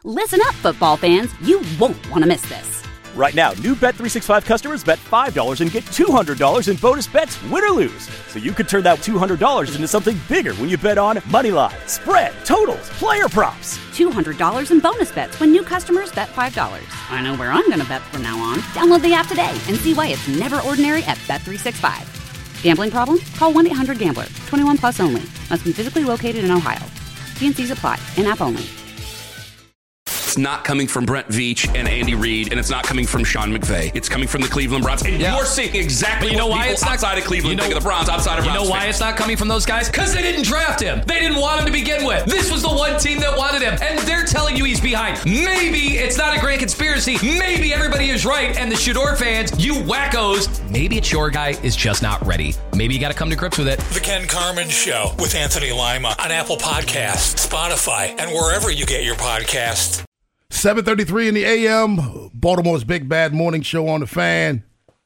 Listen up, football fans. You won't want to miss this. Right now, new Bet365 customers bet $5 and get $200 in bonus bets, win or lose. So you could turn that $200 into something bigger when you bet on money line, spread, totals, player props. $200 in bonus bets when new customers bet $5. I know where I'm going to bet from now on. Download the app today and see why it's never ordinary at Bet365. Gambling problem? Call 1-800-GAMBLER. 21 plus only. Must be physically located in Ohio. T&Cs apply. In-app only. It's not coming from Brent Veach and Andy Reid, and it's not coming from Sean McVay. It's coming from the Cleveland Browns. And you're seeing exactly what people outside of Cleveland think of the Browns, outside of Browns. You know why it's not coming from those guys? Because they didn't draft him. They didn't want him to begin with. This was the one team that wanted him, and they're telling you he's behind. Maybe it's not a grand conspiracy. Maybe everybody is right, and the Shador fans, you wackos, maybe it's your guy is just not ready. Maybe you got to come to grips with it. The Ken Carman Show with Anthony Lima on Apple Podcasts, Spotify, and wherever you get your podcasts. 7:33 in the a.m., Baltimore's Big Bad Morning Show on the Fan.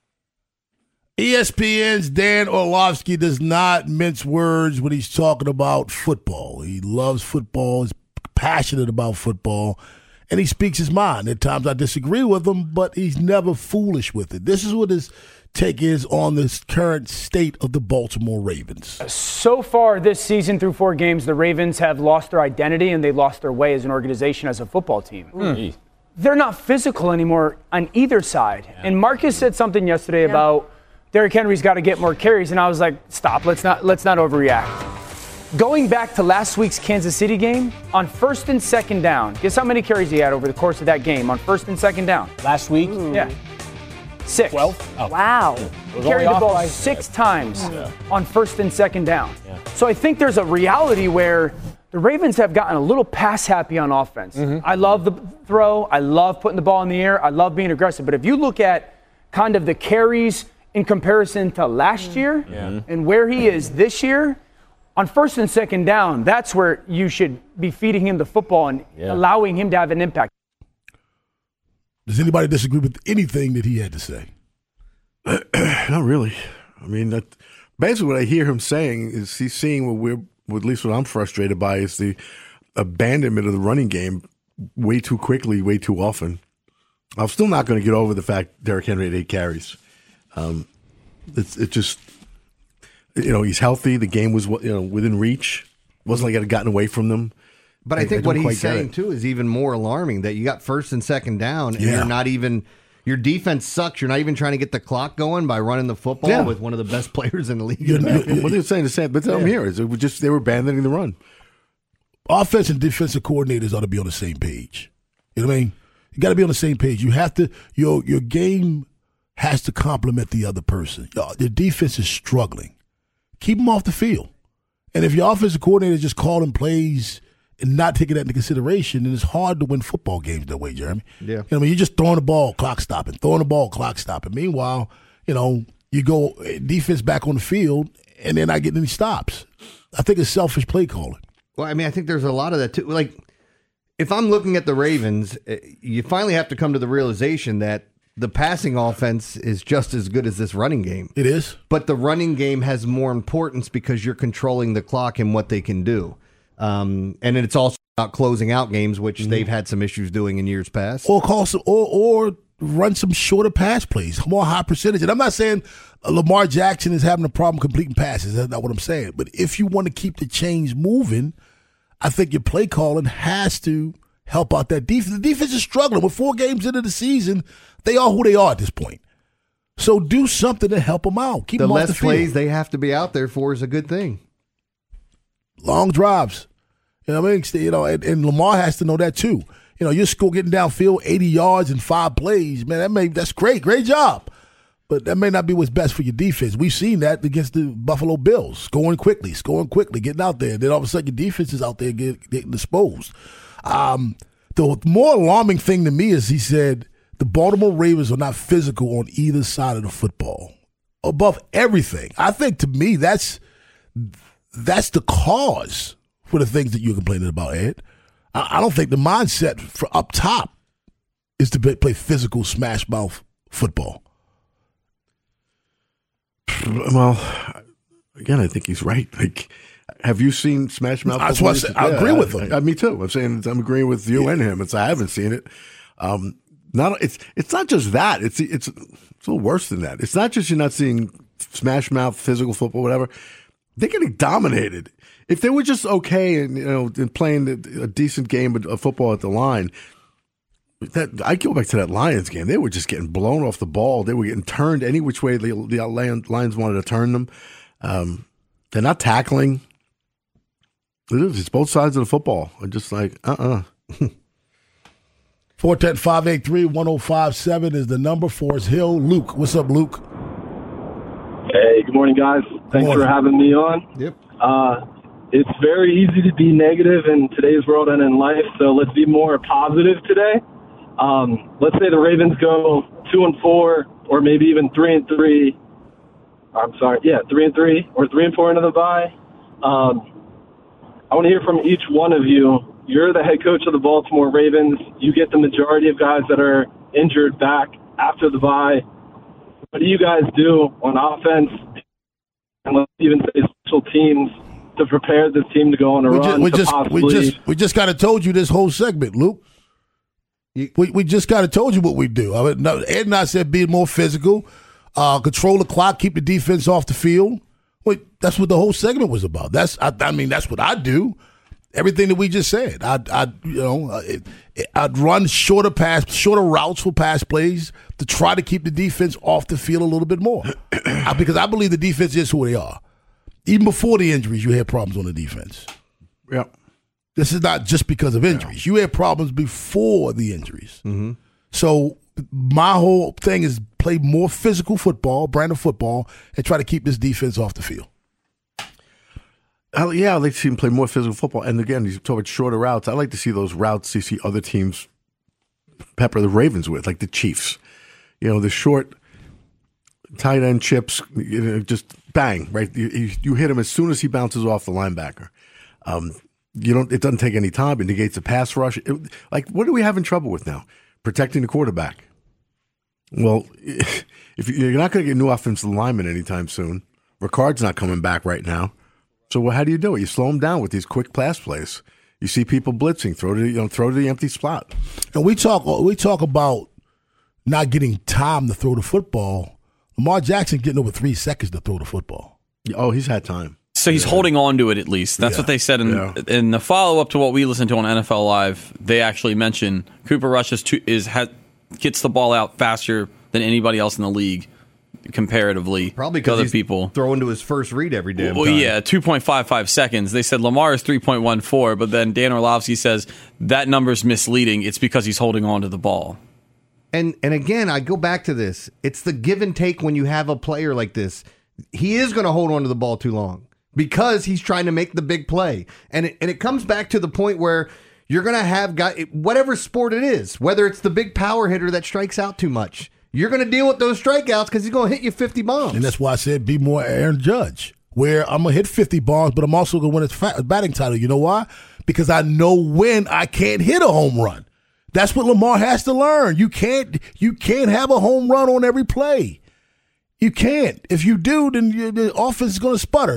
ESPN's Dan Orlovsky does not mince words when he's talking about football. He loves football, is passionate about football, and he speaks his mind. At times I disagree with him, but he's never foolish with it. This is what his take is on this current state of the Baltimore Ravens. So far this season, through 4 games, the Ravens have lost their identity and they lost their way as an organization, as a football team. They're not physical anymore on either side. Yeah. And Marcus said something yesterday about Derrick Henry's got to get more carries, and I was like, stop, let's not overreact. Going back to last week's Kansas City game, on 1st and 2nd down, guess how many carries he had over the course of that game on 1st and 2nd down? Last week? Yeah. 6. 12? Oh. Wow. He carried the ball 6 times on 1st and 2nd down. Yeah. So I think there's a reality where the Ravens have gotten a little pass happy on offense. I love the throw. I love putting the ball in the air. I love being aggressive. But if you look at kind of the carries in comparison to last year and where he is this year, on 1st and 2nd down, that's where you should be feeding him the football and allowing him to have an impact. Does anybody disagree with anything that he had to say? Not really. I mean, basically what I hear him saying is he's seeing at least what I'm frustrated by is the abandonment of the running game way too quickly, way too often. I'm still not going to get over the fact Derrick Henry had 8 carries. It just, he's healthy. The game was, within reach. Wasn't like it had gotten away from them. But I think what he's saying, too, is even more alarming, that you got 1st and 2nd down, and you're not even – your defense sucks. You're not even trying to get the clock going by running the football with one of the best players in the league. What they're saying is but I'm here. They were abandoning the run. Offense and defensive coordinators ought to be on the same page. You know what I mean? You got to be on the same page. You have to – your game has to complement the other person. Your defense is struggling. Keep them off the field. And if your offensive coordinator is just calling plays – and not taking that into consideration, then it's hard to win football games that way, Jeremy. Yeah. You're just throwing the ball, clock stopping, Meanwhile, you go defense back on the field, and they're not getting any stops. I think it's selfish play calling. Well, I mean, I think there's a lot of that, too. Like, if I'm looking at the Ravens, you finally have to come to the realization that the passing offense is just as good as this running game. It is. But the running game has more importance because you're controlling the clock and what they can do. And it's also about closing out games, which they've had some issues doing in years past. Or run some shorter pass plays, more high percentage. And I'm not saying Lamar Jackson is having a problem completing passes. That's not what I'm saying. But if you want to keep the chains moving, I think your play calling has to help out that defense. The defense is struggling. With 4 games into the season, they are who they are at this point. So do something to help them out. Keep them off the field. The less plays they have to be out there for is a good thing. Long drives. You know what I mean? And Lamar has to know that too. Your school getting downfield 80 yards in 5 plays, man, that's great job. But that may not be what's best for your defense. We've seen that against the Buffalo Bills, scoring quickly, getting out there. Then all of a sudden your defense is out there getting exposed. The more alarming thing to me is he said the Baltimore Ravens are not physical on either side of the football. Above everything. I think to me that's the cause for the things that you're complaining about, Ed. I don't think the mindset for up top is to play physical smash mouth football. Well, again, I think he's right. Like, Have you seen Smash Mouth? That's what I agree with him. Me too. I'm saying I'm agreeing with you and him. I haven't seen it. It's not just that. It's a little worse than that. It's not just you're not seeing Smash Mouth, physical football, whatever. They're getting dominated. If they were just okay and playing a decent game of football at the line, I go back to that Lions game. They were just getting blown off the ball. They were getting turned any which way the Lions wanted to turn them. They're not tackling. It's both sides of the football. I'm just like, 410-583-1057 is the number. Forest Hill. Luke. What's up, Luke? Hey, good morning, guys. Thanks for having me on. Yep. It's very easy to be negative in today's world and in life, so let's be more positive today. Let's say the Ravens go 2-4, or maybe even 3-3. I'm sorry, 3-3 or 3-4 into the bye. I want to hear from each one of you. You're the head coach of the Baltimore Ravens. You get the majority of guys that are injured back after the bye. What do you guys do on offense and let's even say special teams to prepare this team to go on a run? We just kind of told you this whole segment, Luke. We just kind of told you what we do. Ed and I said be more physical, control the clock, keep the defense off the field. That's what the whole segment was about. That's what I do. Everything that we just said. I'd run shorter routes for pass plays to try to keep the defense off the field a little bit more. Because I believe the defense is who they are. Even before the injuries, you had problems on the defense. Yeah. This is not just because of injuries. You had problems before the injuries. Mm-hmm. So my whole thing is play more physical football, brand of football, and try to keep this defense off the field. I'd like to see him play more physical football. And again, you talk about shorter routes. I like to see those routes you see other teams pepper the Ravens with, like the Chiefs. The short tight end chips, just bang, right? You hit him as soon as he bounces off the linebacker. It doesn't take any time. It negates the pass rush. What are we having trouble with now? Protecting the quarterback. Well, if you're not going to get new offensive linemen anytime soon, Ricard's not coming back right now. So how do you do it? You slow them down with these quick pass plays. You see people blitzing, throw to the empty spot. And we talk about not getting time to throw the football. Lamar Jackson getting over 3 seconds to throw the football. Oh, he's had time. So he's holding on to it at least. That's what they said in the follow-up to what we listened to on NFL Live. They actually mentioned Cooper Rush gets the ball out faster than anybody else in the league comparatively. Probably because he's people throwing to his first read every damn time. 2.55 seconds. They said Lamar is 3.14, but then Dan Orlovsky says that number's misleading. It's because he's holding on to the ball. And again, I go back to this. It's the give and take when you have a player like this. He is going to hold on to the ball too long because he's trying to make the big play. And it comes back to the point where you're going to have guys, whatever sport it is, whether it's the big power hitter that strikes out too much, you're going to deal with those strikeouts because he's going to hit you 50 bombs. And that's why I said be more Aaron Judge, where I'm going to hit 50 bombs, but I'm also going to win a batting title. You know why? Because I know when I can't hit a home run. That's what Lamar has to learn. You can't have a home run on every play. You can't. If you do, then the offense is going to sputter.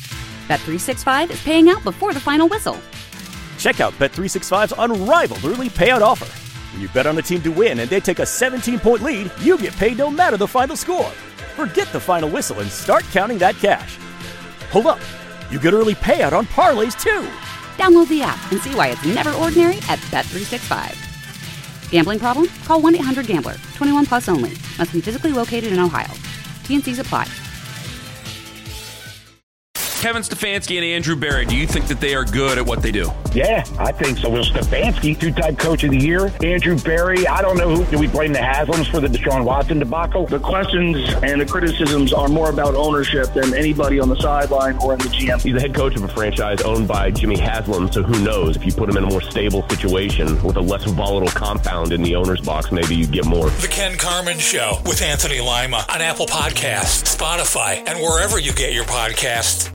Bet365 is paying out before the final whistle. Check out Bet365's unrivaled early payout offer. When you bet on a team to win and they take a 17-point lead, you get paid no matter the final score. Forget the final whistle and start counting that cash. Hold up. You get early payout on parlays, too. Download the app and see why it's never ordinary at Bet365. Gambling problem? Call 1-800-GAMBLER. 21 plus only. Must be physically located in Ohio. T&Cs apply. Kevin Stefanski and Andrew Berry, do you think that they are good at what they do? Yeah, I think so. Well, Stefanski, two-time coach of the year. Andrew Berry, I don't know do we blame the Haslams for the Deshaun Watson debacle? The questions and the criticisms are more about ownership than anybody on the sideline or in the GM. He's the head coach of a franchise owned by Jimmy Haslam, so who knows? If you put him in a more stable situation with a less volatile compound in the owner's box, maybe you get more. The Ken Carman Show with Anthony Lima on Apple Podcasts, Spotify, and wherever you get your podcasts.